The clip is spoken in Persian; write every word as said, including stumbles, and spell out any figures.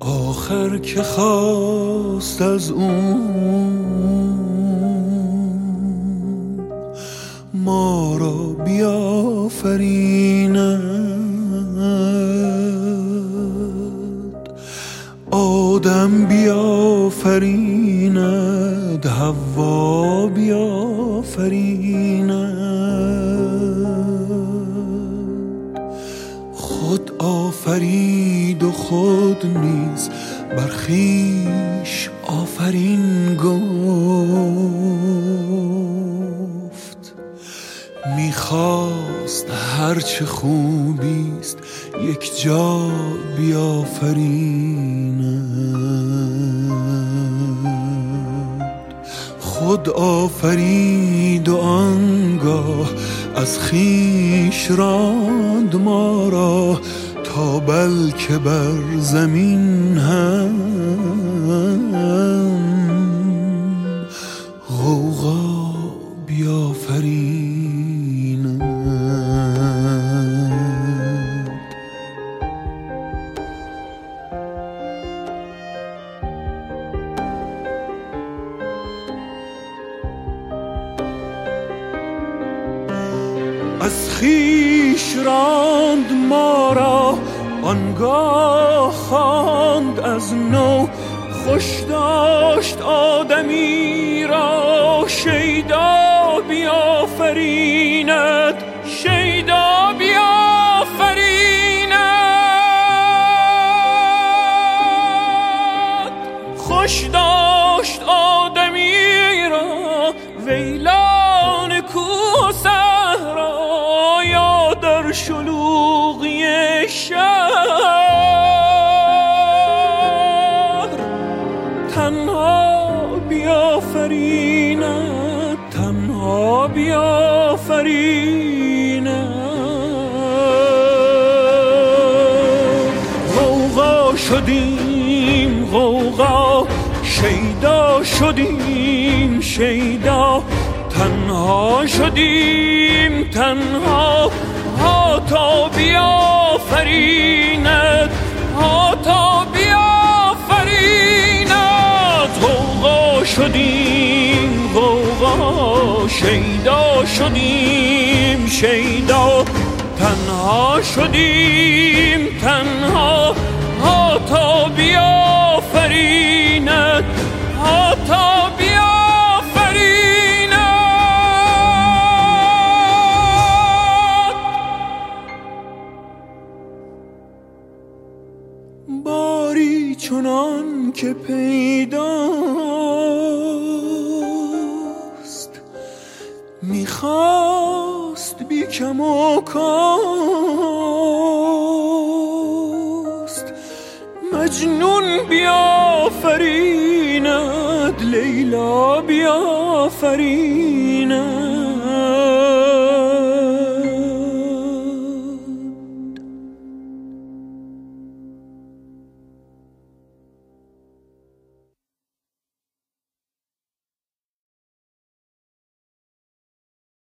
آخر که خواست از اون ما را بیافریند، آدم بیافریند، حوا بیافریند. خود آفرید و خود نیز بر خویش آفرین گفت. میخواست هرچه خوبیست یک جا بیافریند. خود آفرید و آنگاه از خویش راند ما را، تا بلکه بر زمین هم غوغا بیافریند. از خویش راند ما را، آنگاه خواند از نو. خوش داشت آدمی را، شیدا بیافریند، شیدا بیافریند. خوش داشت آدمی را، ویلان کوه صحرا، یا در شلوغی شهر تنها بیافریند، تنها بیافریند. غوغا شدیم غوغا، شیدا شدیم شیدا، تنها شدیم تنها، ها تا بیافریند، ها تا بیافریند. غوغا شدیم غوغا، شیدا شدیم شیدا، تنها شدیم تنها، ها تا بیافریند، ها تا بیافریند. باری چنان که پیداست، میخواست بی کم و کاست، مجنون بیافریند، لیلا بیافریند.